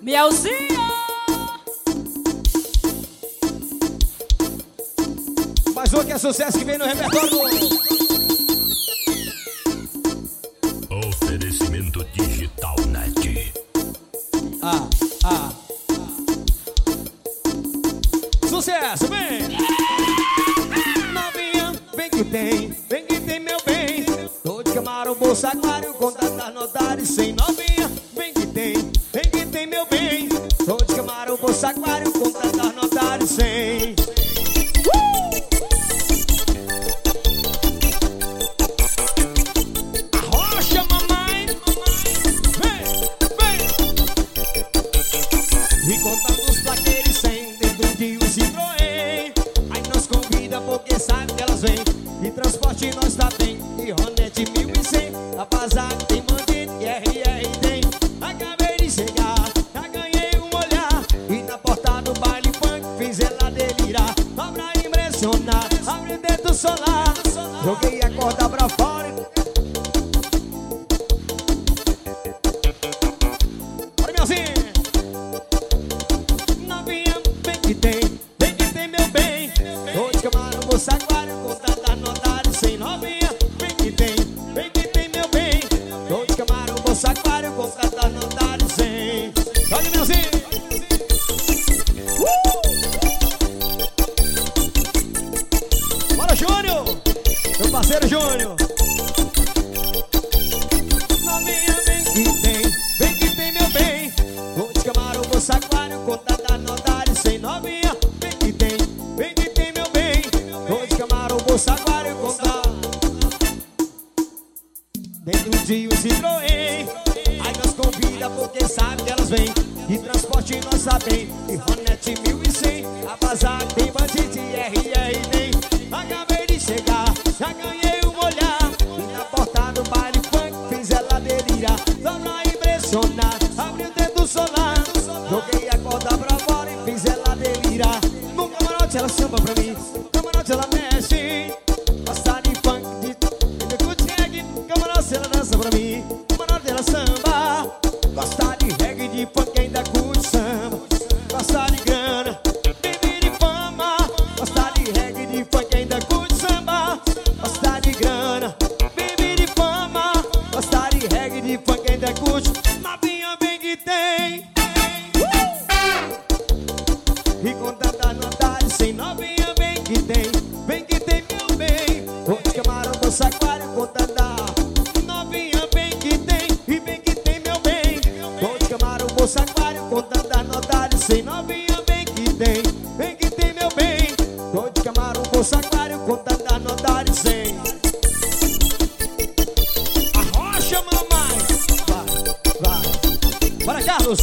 Mielzinho. Mais um que é sucesso que vem no repertório. Oferecimento Digital Net. Sucesso, vem! Novinha, vem que tem meu bem. Tô de camarão, bolsa, aquário, conta das notárias sem novinha. Vem que tem meu bem. Tô de camarão, bolsa, aquário, conta das notárias sem. Arrocha, mamãe. Vem. E contando os plaqueiros sem dentro de um Citroën. Aí nós convida porque sabe que elas vêm. E transporte nós tá bem. E Ronete 1100. A Bazar tem Mandito e RR tem. Acabei de chegar, já ganhei um olhar. E na porta do baile funk fiz ela delirar. Só pra impressionar, abre o dedo solar. Joguei a corda pra fora. Olha, Mielzinho. Novinha, vem que tem meu bem. Tô de camarão, bolsa, aquário, conta das notárias sem novinha. Vem que tem meu bem. Tô de camarão, bolsa, aquário, conta das notárias sem. Olha, Mielzinho. Bora, Júnior, meu parceiro Júnior. Novinha, vem que tem meu bem. Tô de camarão, bolsa, aquário, conta das notárias sem novinha. Vem que tem meu bem. Tô de camarão, bolsa, aquário, conta dentro de um Citroën. Aí nós convida porque sabe que elas vêm. E transporte nós sabem. E Ronete 1100. A Bazar tem Bandite e RR tem. Acabei de chegar, já ganhei um olhar. E na porta do baile funk fiz ela delirar. Só pra impressionar, abre o dedo solar. Joguei a corda pra fora e fiz ela delirar. No camarote ela samba pra mim, no camarote ela mexe. Gosta de funk, de good reggae. No camarote ela dança pra mim, no camarote ela samba. Gosta de reggae, de funk, ainda curte samba. Gosta de grana, vive de fama. Gosta de reggae, de funk, ainda curte samba. Gosta de grana, vive de fama. Gosta de reggae, de funk, ainda curte. Novinha, vem que tem. E conta das notárias sem novinha, vem que tem meu bem. Tô de camarão, bolsa, aquário, conta da novinha, vem que tem meu bem. Tô de camarão, bolsa, aquário, conta das notárias sem novinha, vem que tem meu bem. Tô de camarão, bolsa, aquário, conta das notárias sem. Arrocha, mamãe. Vai. Bora, Carlos.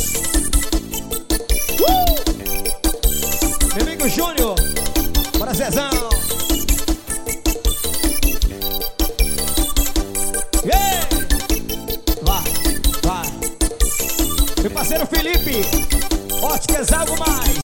Meu amigo Júnior. Bora, Zezão. Yeah. Vai. Meu parceiro Felipe. Óticas Algo Mais.